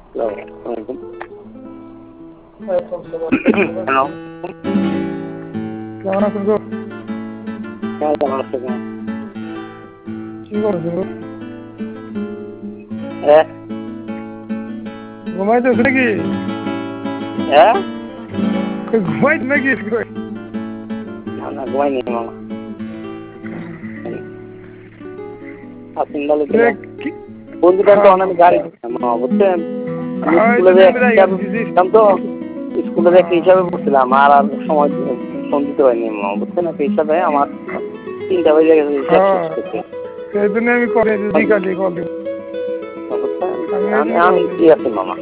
আসসালামু আলাইকুম। হ্যালো, কেমন আছেন গো? কেমন আছেন? কি করছেন গো? হ্যাঁ ঘুমাইতেছে নাকি? হ্যাঁ, ঘুমাইতে নাকি? না না ঘুমাইনি মামা। আপনি ভালো ছিলেন? বন্ধুটার তো অনেক গাড়ি দিচ্ছিলাম মামা, বুঝছেন? আমি স্কুলে তো স্কুলে একটা হিসাবে পড়ছিলাম, আর আর সময় ফোন দিতে পারিনি মামা, বুঝছেন? একটা হিসাবে আমার 3টা বেজে গেছে হিসাব শেষ করতে, সেই জন্য আমি করে বিকালে কল দিব। বুঝছেন? আমি ফ্রি আছি মামা,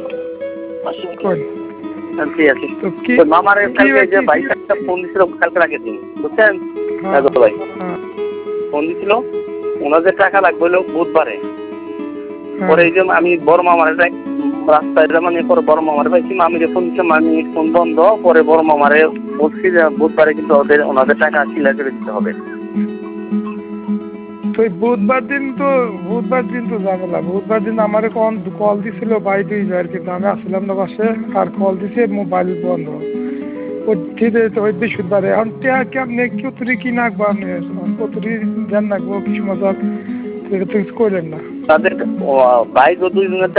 আমি ফ্রি আছি। তো মামার কালকে যে ভাই একটা ফোন দিছিল কালকে রাখে দিন, বুঝছেন? ভাই ফোন দিছিল, ওনার যে টাকা লাগবে হলো বুধবারে। পরে এই যে আমি বড় মামার রাস্তায় মানে পরে বড় মামারে পাইছি, মামিরে ফোন দিচ্ছে, মামি ফোন বন্ধ। পরে বড় মামারে বলছি যে বুধবারে কিন্তু ওনাদের টাকা ক্লিয়ার করে দিতে হবে। বুধবার দিন তো ঝামেলা। বুধবার দিন আমার কল দিছিল ভাই 2 বার, কিন্তু আমি আসলাম না বাসে, আর কল দিছে মোবাইল বন্ধ। ওই বৃহস্পতিবারে এখন কেমনে কতুরি কি নাকবো, আপনি কতুরি ধ্যান নাকবো কিছু মজা, সেটা তো কিছু করলেন না। তাদের ভাই 2 জনের